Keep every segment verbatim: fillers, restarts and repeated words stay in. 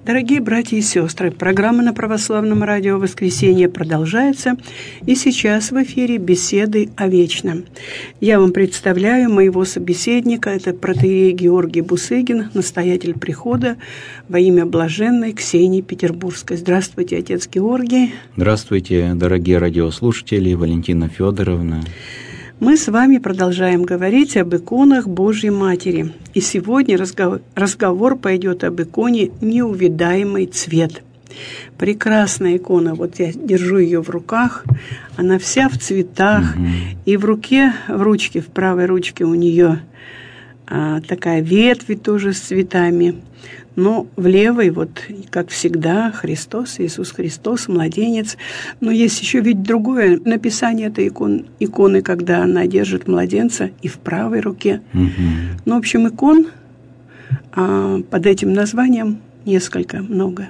Дорогие братья и сестры, программа на Православном радио «Воскресенье» продолжается, и сейчас в эфире беседы о вечном. Я вам представляю моего собеседника, это протоиерей Георгий Бусыгин, настоятель прихода во имя блаженной Ксении Петербургской. Здравствуйте, отец Георгий. Здравствуйте, дорогие радиослушатели, Валентина Федоровна. Мы с вами продолжаем говорить об иконах Божьей Матери. И сегодня разговор, разговор пойдет об иконе «Неувидаемый цвет». Прекрасная икона, вот я держу ее в руках, она вся в цветах, угу. И в руке, в ручке, в правой ручке у нее а, такая ветвь тоже с цветами. Но в левой, вот, как всегда, Христос, Иисус Христос, младенец. Но есть еще ведь другое написание этой икон, иконы, когда она держит младенца и в правой руке. Угу. Ну, в общем, икон а, под этим названием несколько, много.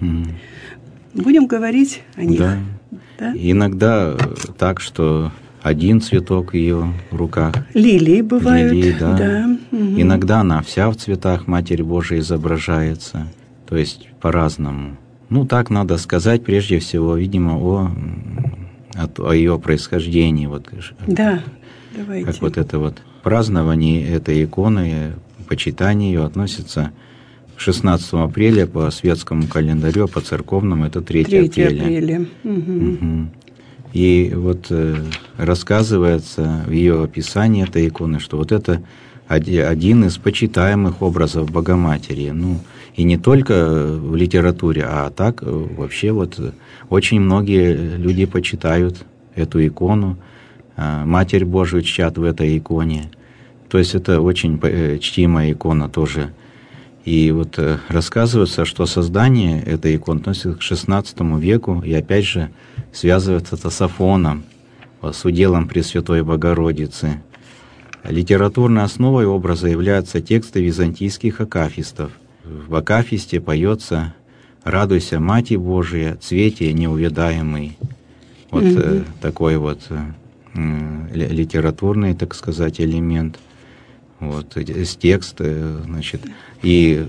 Угу. Будем говорить о них. Да. Да? Иногда так, что один цветок в ее руках. Лилии бывают. Лилии, да. да. Угу. Иногда она вся в цветах Матерь Божия изображается. То есть по-разному. Ну, так надо сказать прежде всего, видимо, о, о, о ее происхождении. Вот, да, давайте. Как вот это вот празднование этой иконы, почитание ее относится шестнадцатого апреля по светскому календарю, а по церковному это третьего апреля. Угу. Угу. И вот э, рассказывается в ее описании этой иконы, что вот это один из почитаемых образов Богоматери. Ну, и не только в литературе, а так вообще вот очень многие люди почитают эту икону, Матерь Божию чтят в этой иконе. То есть это очень чтимая икона тоже. И вот рассказывается, что создание этой иконы относится к шестнадцатому веку, и опять же связывается это с Афоном, с уделом Пресвятой Богородицы. Литературной основой образа являются тексты византийских акафистов. В акафисте поется «Радуйся, Мати Божия, цвете неувидаемый». Вот mm-hmm. э, такой вот э, литературный, так сказать, элемент. Вот, с текста, значит, и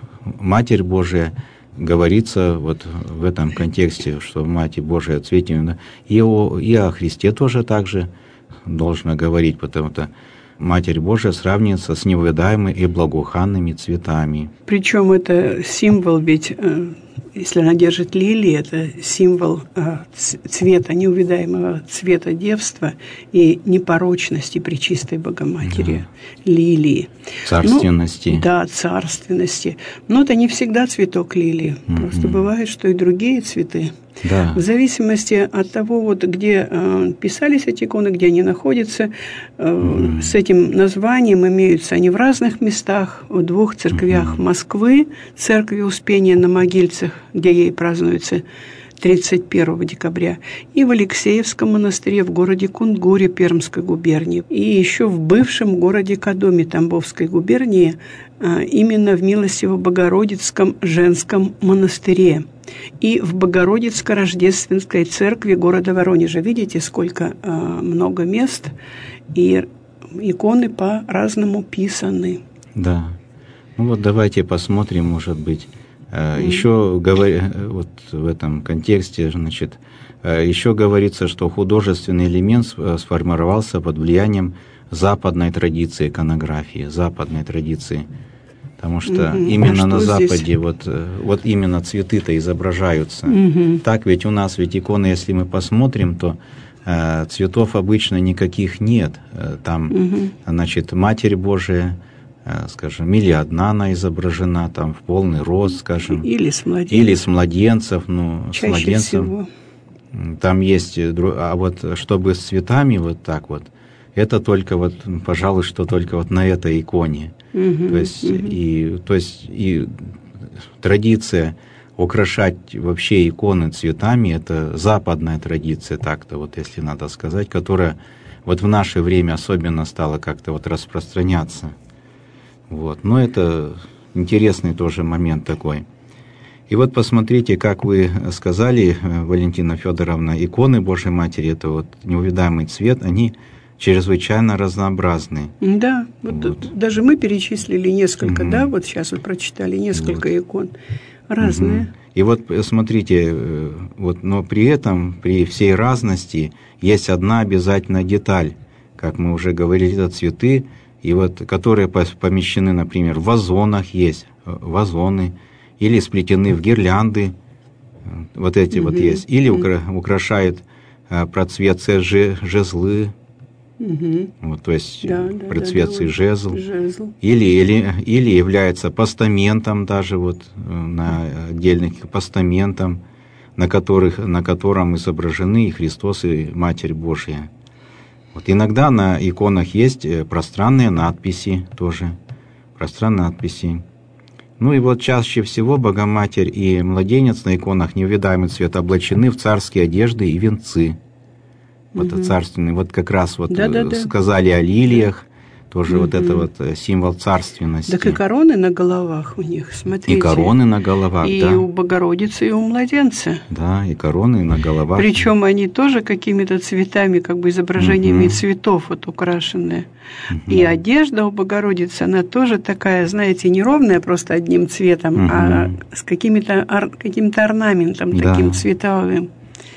Матерь Божия говорится вот в этом контексте, что Матерь Божия цвете, и о, и о Христе тоже так же должно говорить, потому что Матерь Божия сравнивается с неувидаемыми и благоуханными цветами. Причем это символ, ведь если она держит лилии, это символ цвета, неувидаемого цвета девства и непорочности пречистой Богоматери. Да. Лилии. Царственности. Ну, да, царственности. Но это не всегда цветок лилии. Mm-hmm. Просто бывает, что и другие цветы. Да. В зависимости от того, вот, где э, писались эти иконы, где они находятся, э, mm-hmm. с этим названием имеются они в разных местах, в двух церквях mm-hmm. Москвы, церкви Успения на Могильцах, где ей празднуется тридцать первого декабря, и в Алексеевском монастыре в городе Кунгуре Пермской губернии, и еще в бывшем городе Кодоме Тамбовской губернии, э, именно в Милостиво-Богородицком женском монастыре. И в Богородицко-Рождественской церкви города Воронежа. Видите, сколько э, много мест, и иконы по-разному писаны. Да. Ну вот давайте посмотрим, может быть. Mm. Еще говоря, вот в этом контексте, значит, еще говорится, что художественный элемент сформировался под влиянием западной традиции иконографии, западной традиции. Потому что mm-hmm. именно а на Западе вот, вот именно цветы-то изображаются. Mm-hmm. Так ведь у нас ведь иконы, если мы посмотрим, то э, цветов обычно никаких нет. Там, mm-hmm. значит, Матерь Божия, э, скажем, или одна она изображена, там, в полный рост, скажем. Или с младенцев. Или с младенцев. Ну, Чаще с младенцев. Всего. Там есть, а вот чтобы с цветами вот так вот, это только вот, пожалуй, что только вот на этой иконе. Uh-huh, то есть, uh-huh. и, то есть и традиция украшать вообще иконы цветами, это западная традиция, так-то вот, если надо сказать, которая вот в наше время особенно стала как-то вот распространяться. Вот. Но это интересный тоже момент такой. И вот посмотрите, как вы сказали, Валентина Федоровна, иконы Божьей Матери, это вот неувидаемый цвет, они чрезвычайно разнообразны. Да, вот, вот. Даже мы перечислили несколько, угу. да, вот сейчас вы прочитали несколько вот. икон. разные. Угу. И вот смотрите, вот, но при этом, при всей разности, есть одна обязательная деталь, как мы уже говорили, это цветы, и вот, которые помещены, например, в вазонах есть, вазоны, или сплетены в гирлянды, вот эти угу. вот есть, или укра, украшают процветцы жезлы, угу. вот, то есть да, да, процветцы да, жезл, жезл. Или, или, или является постаментом даже, вот, на отдельных постаментом, на, которых, на котором изображены и Христос, и Матерь Божья. Вот иногда на иконах есть пространные надписи тоже, пространные надписи. Ну и вот чаще всего Богоматерь и младенец на иконах неувидаемый цвет облачены в царские одежды и венцы. Вот угу. царственные, вот как раз вот да, да, сказали да. о лилиях, тоже угу. вот это вот символ царственности. Так и короны на головах у них, смотрите. И короны на головах, и да. И у Богородицы, и у младенца. Да, и короны на головах. Причем они тоже какими-то цветами, как бы изображениями угу. цветов вот украшенные. Угу. И одежда у Богородицы, она тоже такая, знаете, не ровная просто одним цветом, угу. а с какими-то ор, каким-то орнаментом да. таким цветовым.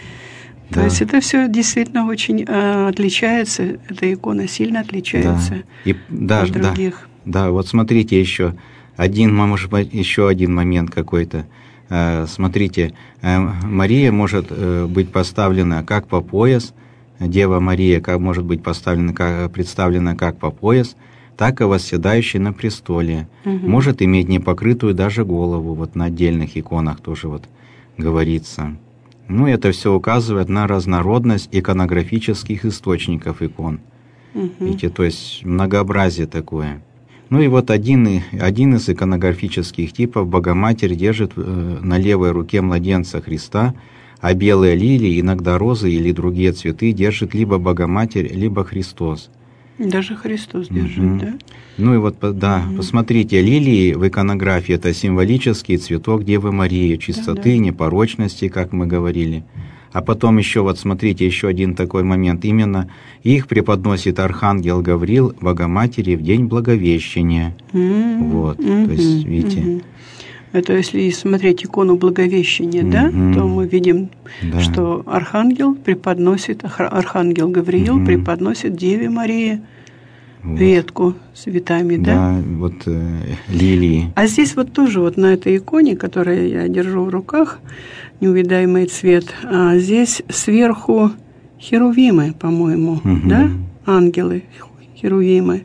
Да. То есть это все действительно очень э, отличается, эта икона сильно отличается да. И, да, от других. Да, да, вот смотрите еще один, может быть, еще один момент какой-то. Э, смотрите, э, Мария может э, быть поставлена как по пояс, Дева Мария как может быть поставлена, как, представлена как по пояс, так и восседающей на престоле. Угу. Может иметь непокрытую даже голову, вот на отдельных иконах тоже вот говорится. Ну, это все указывает на разнородность иконографических источников икон. Угу. Видите, то есть многообразие такое. Ну и вот один, один из иконографических типов Богоматерь держит на левой руке младенца Христа, а белые лилии, иногда розы или другие цветы держит либо Богоматерь, либо Христос. Даже Христос держит, угу. да? Ну и вот, да, угу. посмотрите, лилии в иконографии – это символический цветок Девы Марии, чистоты, да, да. непорочности, как мы говорили. А потом еще, вот смотрите, еще один такой момент. Именно их преподносит архангел Гавриил Богоматери в день Благовещения. Mm-hmm. Вот, mm-hmm. то есть, видите. Mm-hmm. Это если смотреть икону Благовещения, mm-hmm. да, то мы видим, да. что архангел преподносит, архангел Гавриил mm-hmm. преподносит Деве Марии вот. ветку с цветами, да? Да, вот э, лилии. А здесь вот тоже вот на этой иконе, которую я держу в руках, неувидаемый цвет, а здесь сверху херувимы, по-моему, угу. да? Ангелы, херувимы.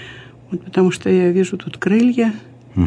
Вот потому что я вижу тут крылья. Угу.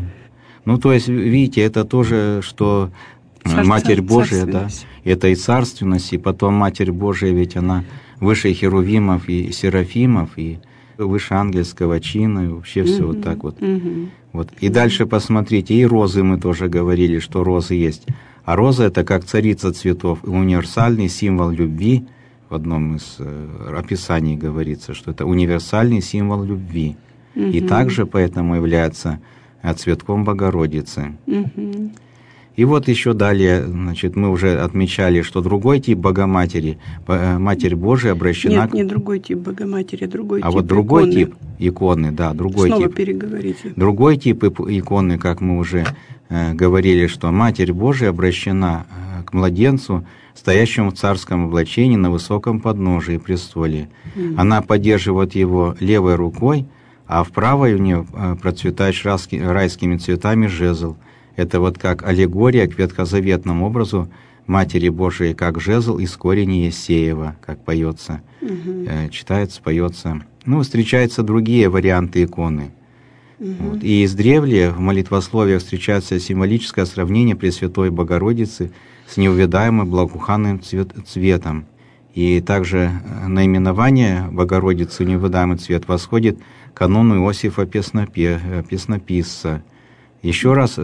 Ну, то есть, видите, это тоже, что Царство, Матерь Божия, да, это и царственность, и потом Матерь Божия, ведь она выше херувимов и серафимов, и выше ангельского чина, и вообще все угу. вот так вот. Угу. вот. И дальше посмотрите, и розы мы тоже говорили, что розы есть. А роза – это как царица цветов, универсальный символ любви. В одном из э, описаний говорится, что это универсальный символ любви. Угу. И также поэтому является цветком Богородицы. Угу. И вот еще далее, значит, мы уже отмечали, что другой тип Богоматери, Матерь Божия обращена... Нет, не другой тип Богоматери, а другой а тип вот другой иконы. тип иконы, да, другой Снова тип. переговорите. Другой тип иконы, как мы уже э, говорили, что Матерь Божия обращена э, к младенцу, стоящему в царском облачении на высоком подножии престоле. Mm. Она поддерживает его левой рукой, а в правой у нее э, процветает райски, райскими цветами жезл. Это вот как аллегория к ветхозаветному образу Матери Божией, как жезл из корени Ессеева, как поется, угу. э, читается, поется. Ну, встречаются другие варианты иконы. Угу. Вот. И издревле в молитвословиях встречается символическое сравнение Пресвятой Богородицы с неувидаемым благоуханным цвет, цветом. И также наименование Богородицы неувидаемый цвет восходит к канону Иосифа Песнопе, Песнописца. Еще раз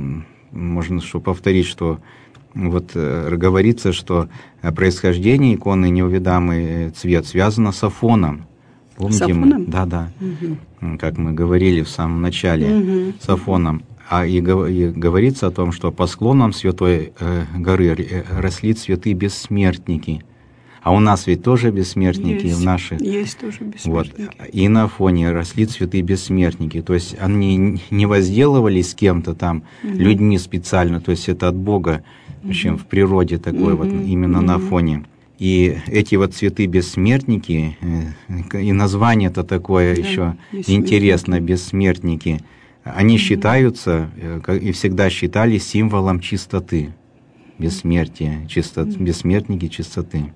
можно что повторить, что вот говорится, что происхождение иконы неувидаемый цвет связано с Афоном. Помните? С Афоном? Мы? Да, да. Угу. Как мы говорили в самом начале, угу. с Афоном. А и, и говорится о том, что по склонам Святой э, горы росли цветы бессмертники. А у нас ведь тоже бессмертники есть, в наших. Есть тоже бессмертники. Вот. И на Афоне росли цветы бессмертники. То есть они не возделывались с кем-то там, угу. людьми специально. То есть это от Бога, угу. в общем, в природе такой угу. вот именно угу. на Афоне. И эти вот цветы бессмертники, и название-то такое да, еще интересно, бессмертники, они угу. считаются и всегда считались символом чистоты, бессмертия, чистот, угу. бессмертники чистоты.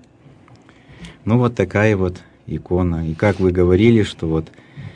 Ну вот такая вот икона. И как вы говорили, что вот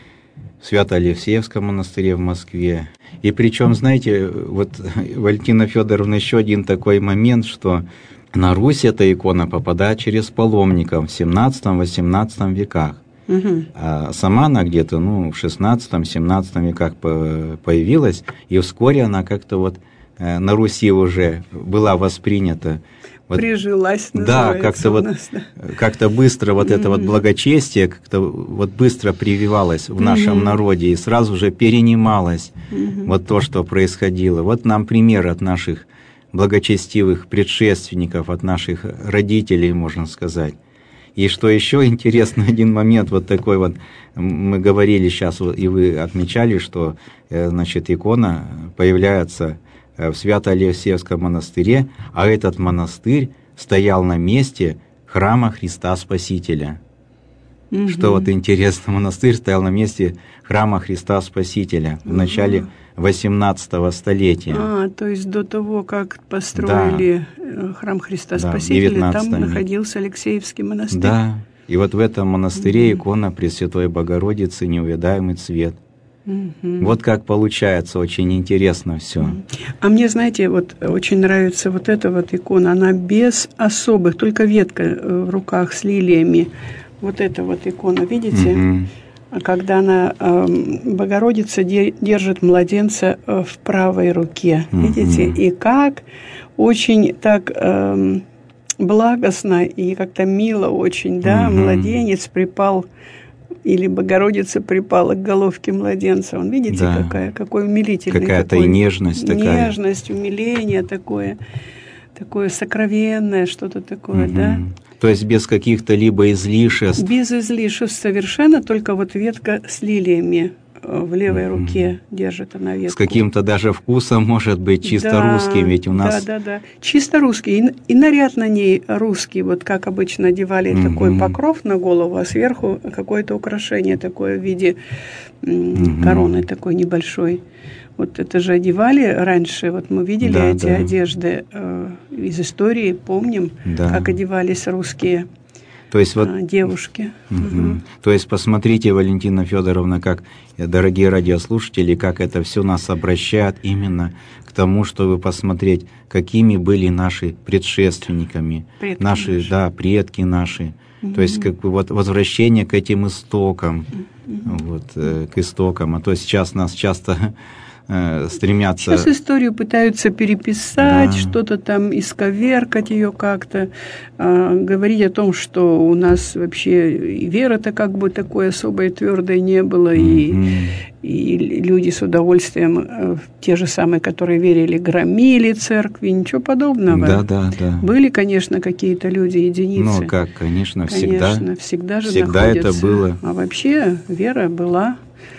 в Свято-Алексеевском монастыре в Москве. И причем, знаете, вот, Валентина Федоровна, еще один такой момент, что на Русь эта икона попадает через паломников в семнадцатом-восемнадцатом веках. Угу. А сама она где-то ну, в шестнадцатом-семнадцатом веках появилась, и вскоре она как-то вот на Руси уже была воспринята. Вот, прижилась, да, как-то вот, да. как-то быстро вот mm-hmm. это вот благочестие как-то вот быстро прививалось в нашем mm-hmm. народе и сразу же перенималось mm-hmm. вот то, что происходило. Вот нам пример от наших благочестивых предшественников, от наших родителей, можно сказать. И что еще интересно, один момент вот такой вот, мы говорили сейчас, и вы отмечали, что, значит, икона появляется в Свято-Алексеевском монастыре, а этот монастырь стоял на месте храма Христа Спасителя. Угу. Что вот интересно, монастырь стоял на месте храма Христа Спасителя в начале восемнадцатого столетия. А, то есть до того, как построили да. храм Христа да, Спасителя, там находился Алексеевский монастырь. Да, и вот в этом монастыре угу. икона Пресвятой Богородицы «Неувядаемый цвет». Mm-hmm. Вот как получается, очень интересно все. Mm-hmm. А мне, знаете, вот очень нравится вот эта вот икона, она без особых, только ветка в руках с лилиями. Вот эта вот икона, видите? Mm-hmm. Когда она, э, Богородица держит младенца в правой руке, mm-hmm. видите? И как очень так э, благостно и как-то мило очень, да, mm-hmm. младенец припал. Или Богородица припала к головке младенца. Он, видите, да. какая, какой умилительный. Какая-то такой, и нежность такая. Нежность, умиление такое, такое сокровенное, что-то такое, угу. да? То есть без каких-то либо излишеств. Без излишеств совершенно, только вот ветка с лилиями в левой mm-hmm. руке держит она ветку. С каким-то даже вкусом, может быть, чисто да, русским, ведь у нас... Да, да, да, чисто русский, и, и наряд на ней русский, вот как обычно одевали mm-hmm. такой покров на голову, а сверху какое-то украшение такое в виде mm-hmm. короны такой небольшой. Вот это же одевали раньше, вот мы видели да, эти да. одежды э, из истории, помним, да. как одевались русские То есть, вот, а, девушки. Угу. Угу. То есть посмотрите, Валентина Федоровна, как, дорогие радиослушатели, как это все нас обращает именно к тому, чтобы посмотреть, какими были наши предшественниками, предки наши, наши, да, предки наши. Угу. То есть как бы вот возвращение к этим истокам, угу. вот, э, к истокам. А то сейчас нас часто стремятся... Сейчас историю пытаются переписать, да. что-то там исковеркать ее как-то, э, говорить о том, что у нас вообще и вера-то как бы такой особой твердой не было, mm-hmm. и, и люди с удовольствием, э, те же самые, которые верили, громили церкви, ничего подобного. Да, да, да. Были, конечно, какие-то люди, единицы. Ну, как, конечно, всегда. Конечно, всегда же всегда находятся. Это было. А вообще вера была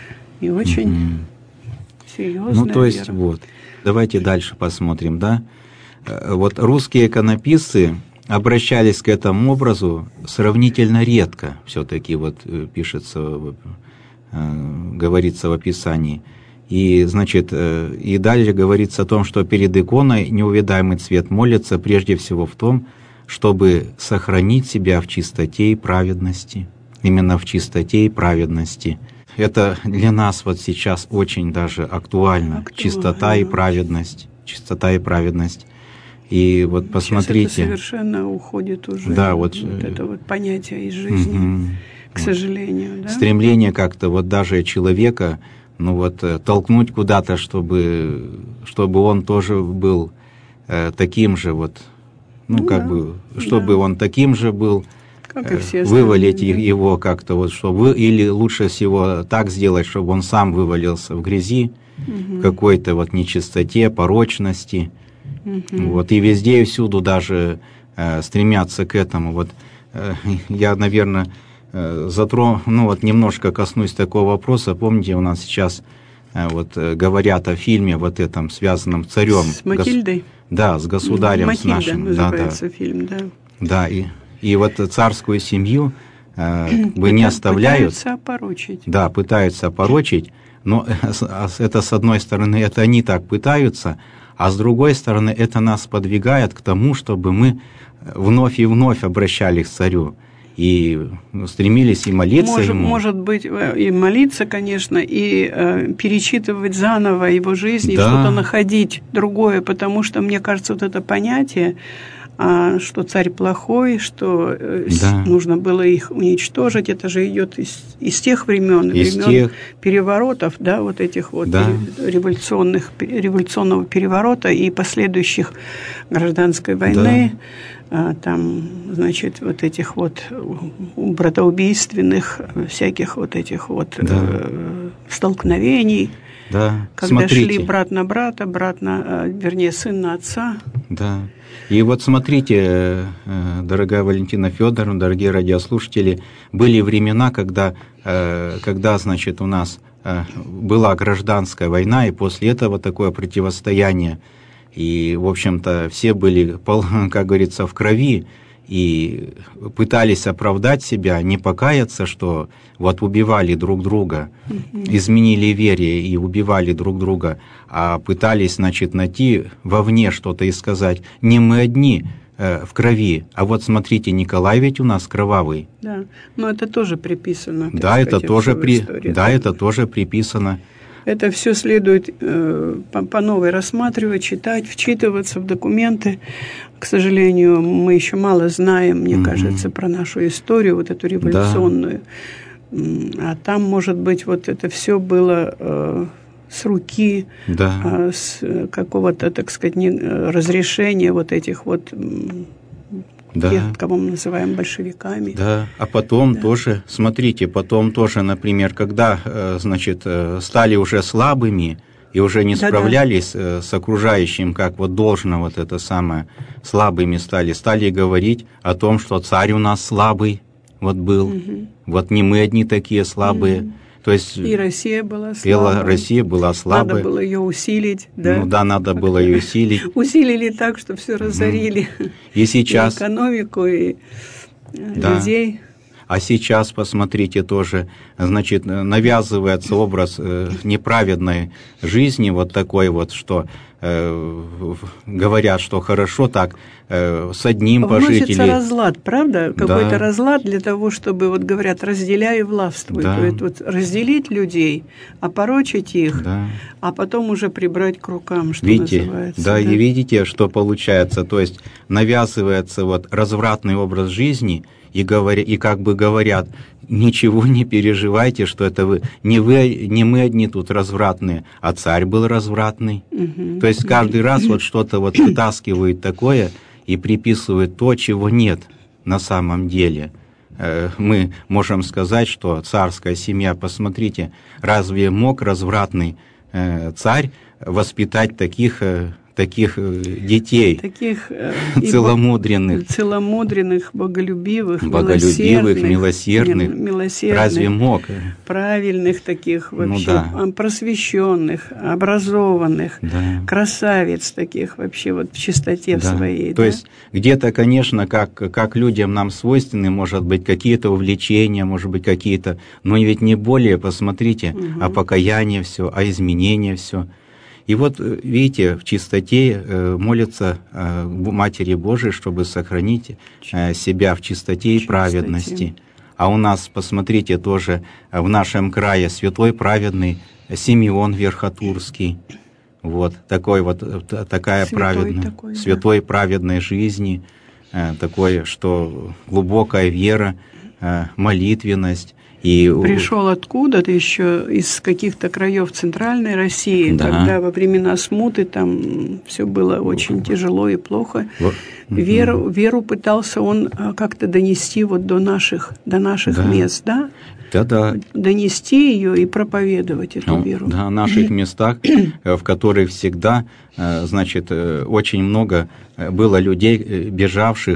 и очень... Mm-hmm. Ну, то есть, вера. вот, давайте дальше посмотрим, да. Вот русские иконописцы обращались к этому образу сравнительно редко, все-таки вот пишется, говорится в описании. И, значит, и далее говорится о том, что перед иконой неувядаемый цвет молится прежде всего в том, чтобы сохранить себя в чистоте и праведности, именно в чистоте и праведности. Это для нас вот сейчас очень даже актуально. актуально. Чистота и праведность. Чистота и праведность. И вот посмотрите. Сейчас это совершенно уходит уже. Да, вот, вот это вот понятие из жизни, угу. к вот. сожалению. Да? Стремление как-то вот даже человека, ну вот, толкнуть куда-то, чтобы, чтобы он тоже был э, таким же вот, ну, ну как да, бы, чтобы да. он таким же был. Как и все вывалить его как-то, вот, чтобы, или лучше всего так сделать, чтобы он сам вывалился в грязи, угу. какой-то вот нечистоте, порочности. Угу. Вот, и везде и всюду даже э, стремятся к этому. Вот я, наверное, затрону, ну вот немножко коснусь такого вопроса. Помните, у нас сейчас вот говорят о фильме вот этом, связанном с царем. С Матильдой? Гос... Да, с государем, Матильда, с нашим. называется да, да. фильм, да. Да, и, и вот царскую семью э, бы не оставляют. Пытаются опорочить. Да, пытаются опорочить, но это, с одной стороны, это они так пытаются, а с другой стороны, это нас подвигает к тому, чтобы мы вновь и вновь обращались к царю. И стремились и молиться может, ему. Может быть, и молиться, конечно, и э, перечитывать заново его жизнь, и да. что-то находить другое, потому что, мне кажется, вот это понятие, э, что царь плохой, что э, да. нужно было их уничтожить, это же идет из, из тех времен, из времен тех... переворотов, да, вот этих вот да. революционных, революционного переворота и последующих гражданской войны. Да. Там, значит, вот этих вот братоубийственных всяких вот этих вот да. э, столкновений, да. когда Смотрите. шли брат на брата, брат на, вернее, сын на отца. Да. И вот смотрите, дорогая Валентина Федоровна, дорогие радиослушатели, были времена, когда, когда, значит, у нас была гражданская война, и после этого такое противостояние. И, в общем-то, все были, как говорится, в крови и пытались оправдать себя, не покаяться, что вот убивали друг друга, mm-hmm. изменили вере и убивали друг друга, а пытались, значит, найти вовне что-то и сказать, не мы одни э, в крови, а вот смотрите, Николай ведь у нас кровавый. Да, но это тоже приписано. Да, сказать, это тоже при... истории, да, это тоже приписано. Это все следует э, по, по новой рассматривать, читать, вчитываться в документы. К сожалению, мы еще мало знаем, мне mm-hmm. кажется, про нашу историю, вот эту революционную. Да. А там, может быть, вот это все было э, с руки, да. э, с какого-то, так сказать, не, разрешения вот этих вот... Да. Тех, кого мы называем большевиками. Да, а потом да. тоже, смотрите, потом тоже, например, когда, значит, стали уже слабыми и уже не справлялись да-да. с окружающим, как вот должно вот это самое, слабыми стали, стали говорить о том, что царь у нас слабый вот был, угу. вот не мы одни такие слабые. Угу. То есть и Россия была слабой. Россия была слабой. Надо было ее усилить. Да? Ну да, надо было ее усилить. Усилили так, что все разорили. И сейчас... И экономику, и да. людей. А сейчас, посмотрите, тоже, значит, навязывается образ неправедной жизни, вот такой вот, что э, говорят, что хорошо так, э, с одним пожить. Вносится или... разлад, правда? Какой-то да. разлад для того, чтобы, вот говорят, разделяй и властвуй. Да. То есть вот разделить людей, опорочить их, да. а потом уже прибрать к рукам, что видите, называется. Да, да, и видите, что получается, то есть навязывается вот развратный образ жизни, и, говоря, и как бы говорят, ничего не переживайте, что это вы не, вы, не мы одни тут развратные, а царь был развратный. Угу. То есть каждый раз вот что-то вот вытаскивают такое и приписывают то, чего нет на самом деле. Мы можем сказать, что царская семья, посмотрите, разве мог развратный царь воспитать таких... таких детей, таких целомудренных, целомудренных, боголюбивых, боголюбивых, милосердных, милосердных, разве мог? Правильных таких вообще, ну, да. просвещенных, образованных, да. красавиц таких вообще вот в чистоте да. своей. То да? есть где-то, конечно, как, как людям нам свойственны, может быть, какие-то увлечения, может быть, какие-то, но ведь не более, посмотрите, угу. о покаянии все, о изменении все. И вот, видите, в чистоте молятся Матери Божией, чтобы сохранить себя в чистоте и праведности. А у нас, посмотрите, тоже в нашем крае святой праведный Симеон Верхотурский. Вот, такой вот, такая святой праведная, такой, святой да. праведной жизни, такое, что глубокая вера, молитвенность. И... Пришел откуда-то еще из каких-то краев Центральной России, да. когда во времена смуты там все было очень тяжело и плохо. Вот. Веру, веру пытался он как-то донести вот до наших, до наших да. мест, да? Да-да. Донести ее и проповедовать эту ну, веру. Да, в наших местах, в которых всегда, значит, очень много было людей, бежавших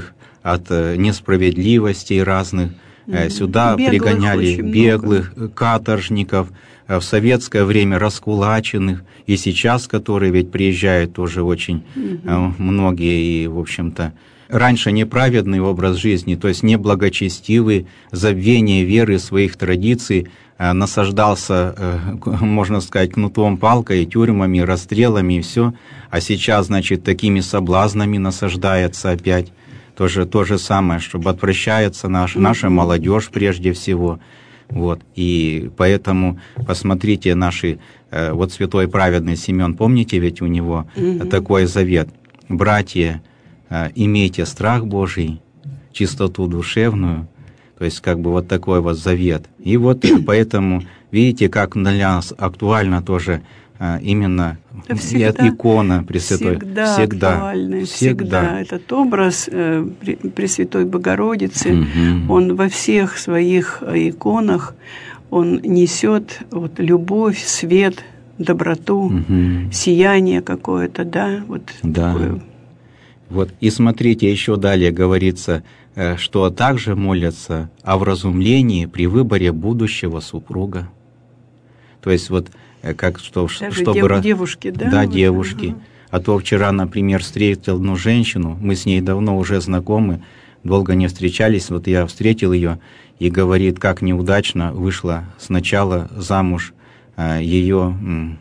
от несправедливостей разных. Mm-hmm. Сюда беглых пригоняли беглых, много. Каторжников, в советское время раскулаченных, и сейчас, которые ведь приезжают тоже очень mm-hmm. многие, и, в общем-то, раньше неправедный образ жизни, то есть неблагочестивый, забвение веры, своих традиций, насаждался, можно сказать, кнутом, палкой, тюрьмами, расстрелами и все, а сейчас, значит, такими соблазнами насаждается опять. То же, то же самое, чтобы отвращается наш, наша молодежь прежде всего. Вот. И поэтому посмотрите наши, вот святой праведный Симеон, помните, ведь у него mm-hmm. такой завет: «Братья, имейте страх Божий, чистоту душевную». То есть как бы вот такой вот завет. И вот поэтому, видите, как для нас актуально тоже именно всегда, икона Пресвятой. Всегда, всегда актуальный, всегда. всегда. Этот образ Пресвятой Богородицы, угу. он во всех своих иконах, он несет вот любовь, свет, доброту, угу. сияние какое-то, да, вот да. такое. Вот. И смотрите, еще далее говорится, что также молятся о вразумлении при выборе будущего супруга. То есть вот как что, даже чтобы дев, девушки, да? Да, вот, девушки. Ага. А то вчера, например, встретил одну женщину, мы с ней давно уже знакомы, долго не встречались, вот я встретил ее и говорит, как неудачно вышла сначала замуж ее,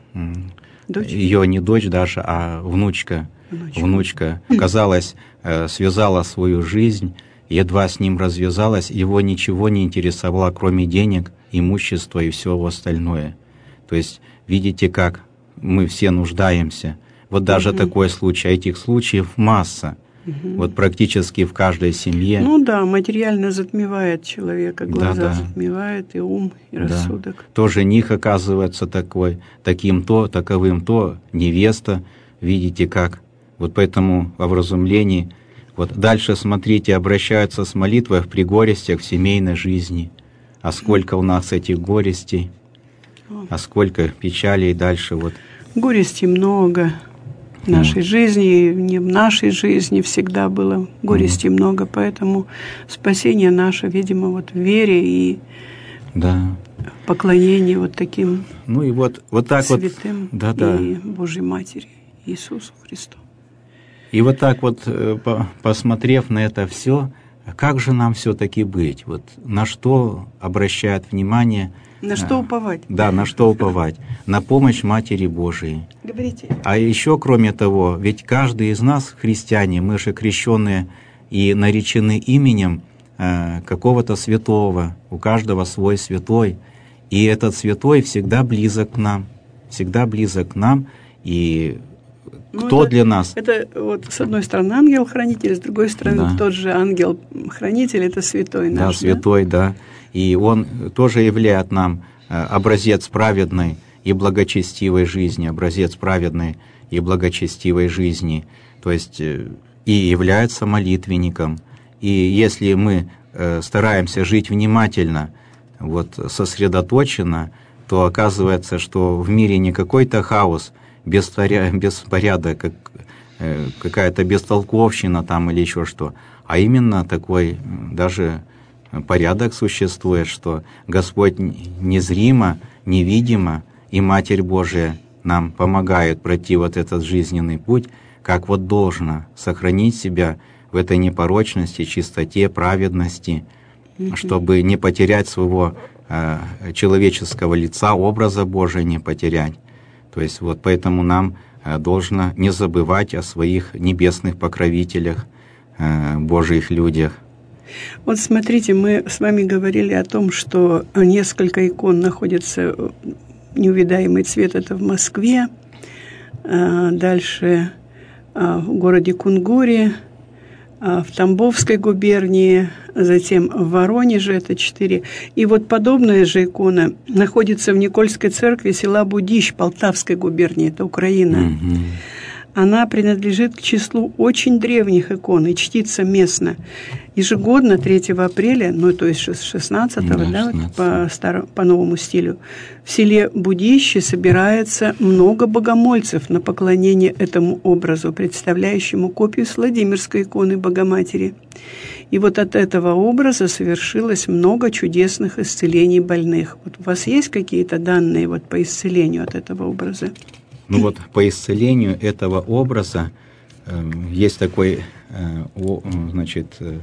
ее не дочь даже, а внучка. Внучка. Внучка. Казалось, связала свою жизнь, едва с ним развязалась, его ничего не интересовало, кроме денег, имущества и всего остальное. То есть, видите, как мы все нуждаемся. Вот даже угу. такой случай, этих случаев масса. Угу. Вот практически в каждой семье. Ну да, материально затмевает человека, глаза да, да. затмевает, и ум, и да. рассудок. То жених оказывается такой, таким-то, таковым-то, невеста, видите как. Вот поэтому во вразумлении. Вот дальше, смотрите, обращаются с молитвой при горестях в семейной жизни. А сколько у нас этих горестей, а сколько печалей дальше. Вот. Горестей много в нашей mm. жизни, не в нашей жизни всегда было горестей mm. много, поэтому спасение наше, видимо, вот в вере и да. поклонении вот таким ну и вот, вот так святым вот, да, да. и Божьей Матери, Иисусу Христу. И вот так вот, посмотрев на это все, как же нам все-таки быть? Вот на что обращает внимание? На что уповать? Да, на что уповать? На помощь Матери Божией. Говорите. А еще, кроме того, ведь каждый из нас, христиане, мы же крещенные и наречены именем какого-то святого, у каждого свой святой. И этот святой всегда близок к нам, всегда близок к нам, и ну, кто это, для нас? Это вот с одной стороны ангел-хранитель, с другой стороны да. тот же ангел-хранитель, это святой наш. Да, святой, да. да. И он тоже являет нам образец праведной и благочестивой жизни, образец праведной и благочестивой жизни, то есть и является молитвенником. И если мы стараемся жить внимательно, вот, сосредоточенно, то оказывается, что в мире не какой-то хаос, беспорядок, как, какая-то бестолковщина там или еще что, а именно такой даже порядок существует, что Господь незримо, невидимо, и Матерь Божия нам помогает пройти вот этот жизненный путь, как вот должно, сохранить себя в этой непорочности, чистоте, праведности, mm-hmm. чтобы не потерять своего э, человеческого лица, образа Божия не потерять. То есть вот поэтому нам э, должно не забывать о своих небесных покровителях, э, Божьих людях. Вот смотрите, мы с вами говорили о том, что несколько икон находятся, неувидаемый цвет, это в Москве, дальше в городе Кунгуре, в Тамбовской губернии, затем в Воронеже, это четыре. И вот подобная же икона находится в Никольской церкви села Будищ Полтавской губернии, это Украина. Она принадлежит к числу очень древних икон и чтится местно. Ежегодно третьего апреля, ну то есть шестнадцатого, да, вот, по, старому, по новому стилю, в селе Будище собирается много богомольцев на поклонение этому образу, представляющему копию с Владимирской иконы Богоматери. И вот от этого образа совершилось много чудесных исцелений больных. Вот у вас есть какие-то данные вот по исцелению от этого образа? Ну вот по исцелению этого образа э, есть такой, э, о, значит, э,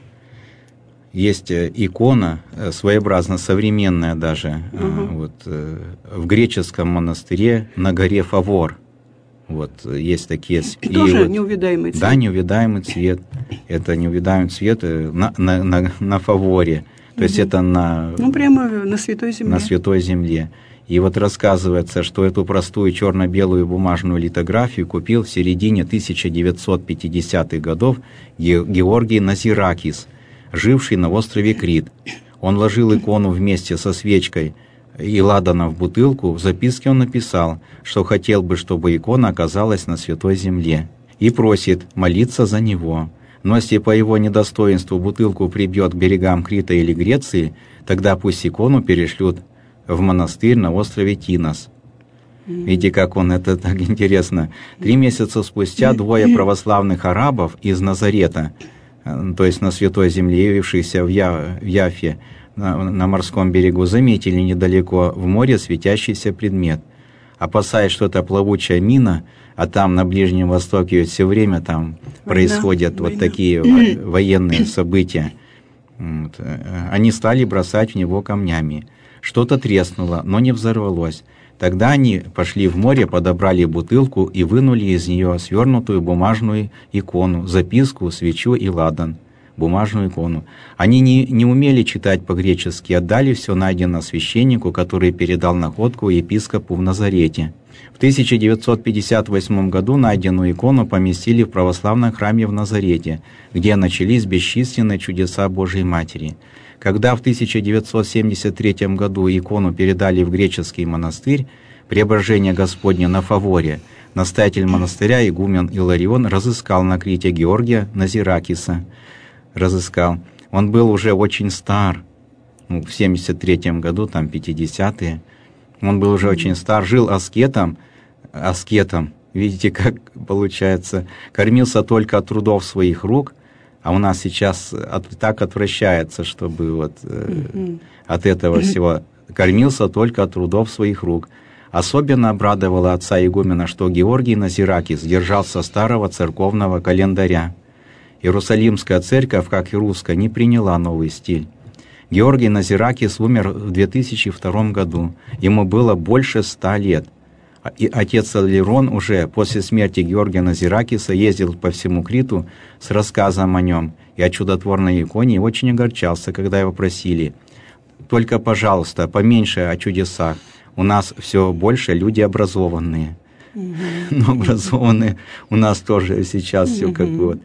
есть икона, э, своеобразно современная даже, э, угу. вот, э, в греческом монастыре на горе Фавор. Вот, есть такие... И тоже вот, неувидаемый цвет. Да, неувидаемый цвет. Это неувидаемый цвет на, на, на, на Фаворе. То угу. есть это на... Ну, прямо на Святой Земле. На Святой Земле. И вот рассказывается, что эту простую черно-белую бумажную литографию купил в середине тысяча девятьсот пятидесятых годов Георгий Назиракис, живший на острове Крит. Он ложил икону вместе со свечкой и ладана в бутылку. В записке он написал, что хотел бы, чтобы икона оказалась на Святой Земле, и просит молиться за него. Но если по его недостоинству бутылку прибьет к берегам Крита или Греции, тогда пусть икону перешлют в монастырь на острове Кинос. Видите, как он, это так интересно. Три месяца спустя двое православных арабов из Назарета, то есть на Святой Земле, явившихся в, Я, в Яфе, на, на морском берегу, заметили недалеко в море светящийся предмет. Опасаясь, что это плавучая мина, а там на Ближнем Востоке все время там война, происходят война. Вот такие военные события, вот, они стали бросать в него камнями. Что-то треснуло, но не взорвалось. Тогда они пошли в море, подобрали бутылку и вынули из нее свернутую бумажную икону, записку, свечу и ладан. Бумажную икону. Они не, не умели читать по-гречески, отдали все найденное священнику, который передал находку епископу в Назарете. В тысяча девятьсот пятьдесят восьмом году найденную икону поместили в православном храме в Назарете, где начались бесчисленные чудеса Божьей Матери. Когда в тысяча девятьсот семьдесят третьем году икону передали в греческий монастырь Преображения Господня на Фаворе, настоятель монастыря игумен Иларион разыскал на Крите Георгия Назиракиса. Разыскал. Он был уже очень стар, ну, в семьдесят третьем году, там пятидесятые. Он был уже очень стар, жил аскетом, аскетом, видите, как получается, кормился только от трудов своих рук. А у нас сейчас от, так отвращается, чтобы вот э, от этого всего кормился только от трудов своих рук. Особенно обрадовало отца игумена, что Георгий Назиракис держался старого церковного календаря. Иерусалимская церковь, как и русская, не приняла новый стиль. Георгий Назиракис умер в две тысячи втором году. Ему было больше ста лет. И отец Алирон уже после смерти Георгия Назиракиса ездил по всему Криту с рассказом о нем и о чудотворной иконе, и очень огорчался, когда его просили: «Только, пожалуйста, поменьше о чудесах. У нас все больше люди образованные». Mm-hmm. Но образованные у нас тоже сейчас mm-hmm. все как бы вот.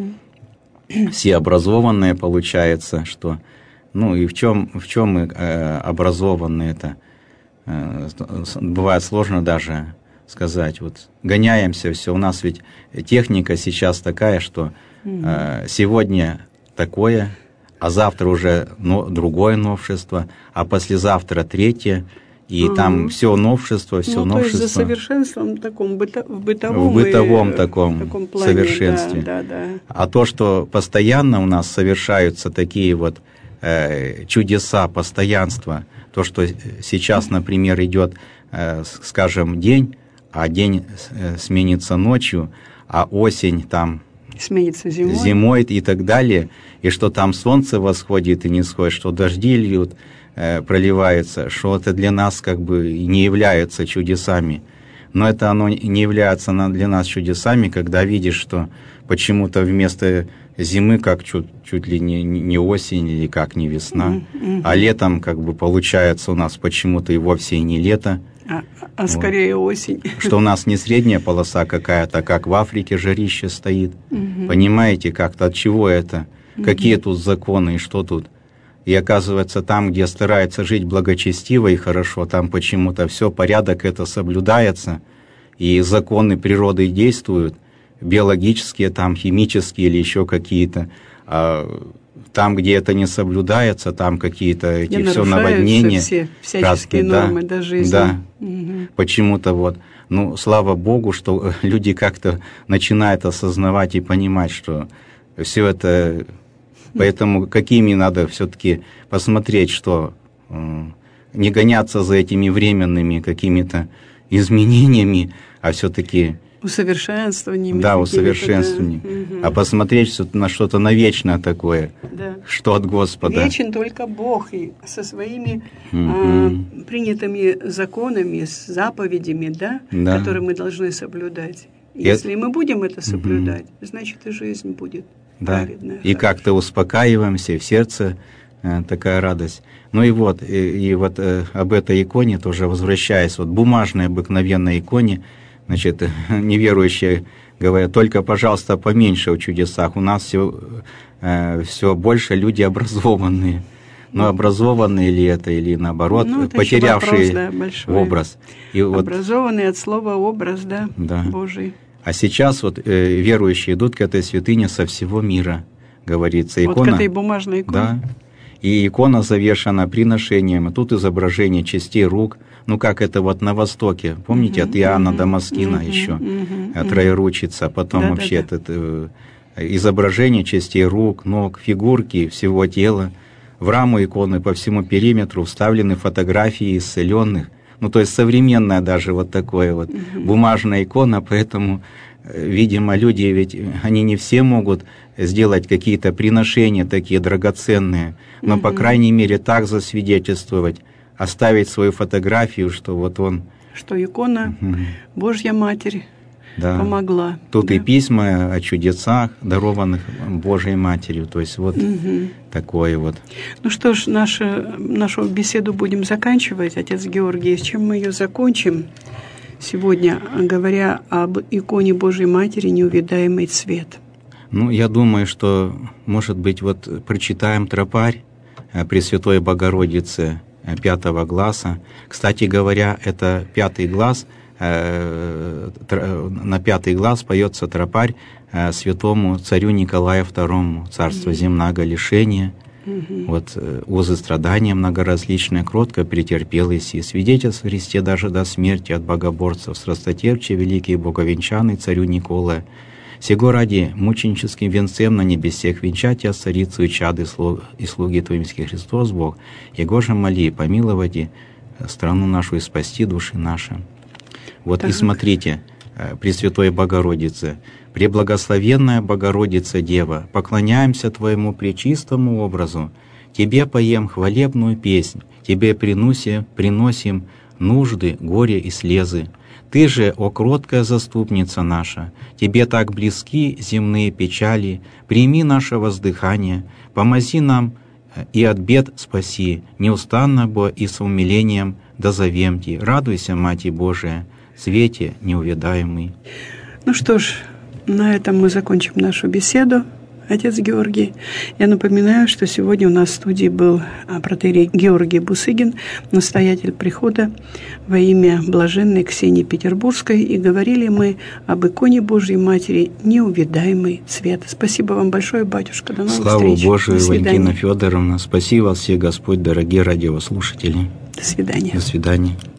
Mm-hmm. Все образованные, получается, что... Ну и в чем, в чем мы э, образованные-то? Бывает сложно даже сказать. Вот гоняемся все. У нас ведь техника сейчас такая, что mm-hmm. э, сегодня такое, а завтра уже но, другое новшество, а послезавтра третье. И mm-hmm. там все новшество, все ну, новшество. То есть за совершенством таком, быто, в бытовом, в бытовом и, таком, таком плане, совершенстве. Да, да, да. А то, что постоянно у нас совершаются такие вот э, чудеса, постоянства, то, что сейчас, например, идет, э, скажем, день, а день э, сменится ночью, а осень там сменится зимой. зимой и так далее, и что там солнце восходит и не сходит, что дожди льют, э, проливаются, что это для нас как бы не является чудесами. Но это оно не является для нас чудесами, когда видишь, что почему-то вместо зимы как чуть, чуть ли не, не осень или как не весна, mm-hmm. а летом как бы получается у нас почему-то и вовсе и не лето. А, а вот. Скорее осень. Что у нас не средняя полоса какая-то, как в Африке жарище стоит. Mm-hmm. Понимаете, как-то от чего это? Mm-hmm. Какие тут законы и что тут? И оказывается, там, где старается жить благочестиво и хорошо, там почему-то все, порядок это соблюдается. и законы природы действуют, биологические, там, химические или еще какие-то, а там, где это не соблюдается, там какие-то эти все наводнения, все всяческие нормы, да, да, жизни. Да, угу. Почему-то вот, ну, слава Богу, что люди как-то начинают осознавать и понимать, что все это, поэтому какими надо все-таки посмотреть, что не гоняться за этими временными какими-то изменениями, а все-таки усовершенствованиями. Да, усовершенствованиями. Да. Угу. А посмотреть на что-то навечное такое, да. Что от Господа. Вечен только Бог и со своими угу. а, принятыми законами, с заповедями, да, да. которые мы должны соблюдать. Если и... мы будем это соблюдать, угу. значит и жизнь будет да. праведная. И как-то успокаиваемся, и в сердце э, такая радость. Ну и вот, и, и вот э, об этой иконе тоже возвращаясь, вот бумажной обыкновенной иконе, значит, неверующие говорят, только, пожалуйста, поменьше о чудесах. У нас все, э, все больше люди образованные. Но образованные ли это, или наоборот, ну, это потерявшие вопрос, да, образ. И образованный вот, от слова образ, да, да. Божий. А сейчас вот э, верующие идут к этой святыне со всего мира, говорится. Икона, вот к этой бумажной иконе. Да. И икона завершена приношением, а тут изображение частей рук, ну как это вот на Востоке, помните, uh-huh, от Иоанна uh-huh, Дамаскина uh-huh, еще, uh-huh, троеручица, потом да, вообще да, да. это изображение частей рук, ног, фигурки всего тела. В раму иконы по всему периметру вставлены фотографии исцеленных, ну то есть современная даже вот такое вот uh-huh. бумажная икона, поэтому, видимо, люди ведь, они не все могут сделать какие-то приношения такие драгоценные, но, uh-huh. по крайней мере, так засвидетельствовать, оставить свою фотографию, что вот он... Что икона uh-huh. Божья Матерь да. помогла. Тут да. и письма о чудесах, дарованных Божьей Матерью, то есть вот uh-huh. такое вот. Ну что ж, нашу, нашу беседу будем заканчивать, отец Георгий. С чем мы ее закончим сегодня, говоря об иконе Божьей Матери «Неувидаемый цвет»? Ну, я думаю, что, может быть, вот прочитаем тропарь Пресвятой Богородицы пятого гласа. Кстати говоря, это пятый глаз, на пятый глаз поется тропарь святому царю Николаю второму, царство земного лишения, mm-hmm. вот узы страдания многоразличные, кротко претерпел Иси, свидетельство Христе даже до смерти от богоборцев, срастотевче великий боговенчанный царю Николая. Сего ради мученическим венцем на небесех венчать я царицу и чады и слуги Твоимских Христос Бог, Его же моли помиловать страну нашу и спасти души наши. Вот так. И смотрите, Пресвятой Богородице, Преблагословенная Богородица Дева, поклоняемся Твоему пречистому образу, Тебе поем хвалебную песнь, Тебе приносим, приносим нужды, горе и слезы. Ты же, о кроткая заступница наша, Тебе так близки земные печали, прими наше воздыхание, помози нам и от бед спаси, неустанно бо и с умилением дозовем Ти. Радуйся, Мати Божия, свете неувидаемый. Ну что ж, на этом мы закончим нашу беседу, отец Георгий. Я напоминаю, что сегодня у нас в студии был протоиерей Георгий Бусыгин, настоятель прихода во имя блаженной Ксении Петербургской, и говорили мы об иконе Божьей Матери «Неувидаемый цвет». Спасибо вам большое, батюшка. До новых Слава встреч. Слава Божию, Валентина Федоровна. Спасибо вас все, Господь, дорогие радиослушатели. До свидания. До свидания.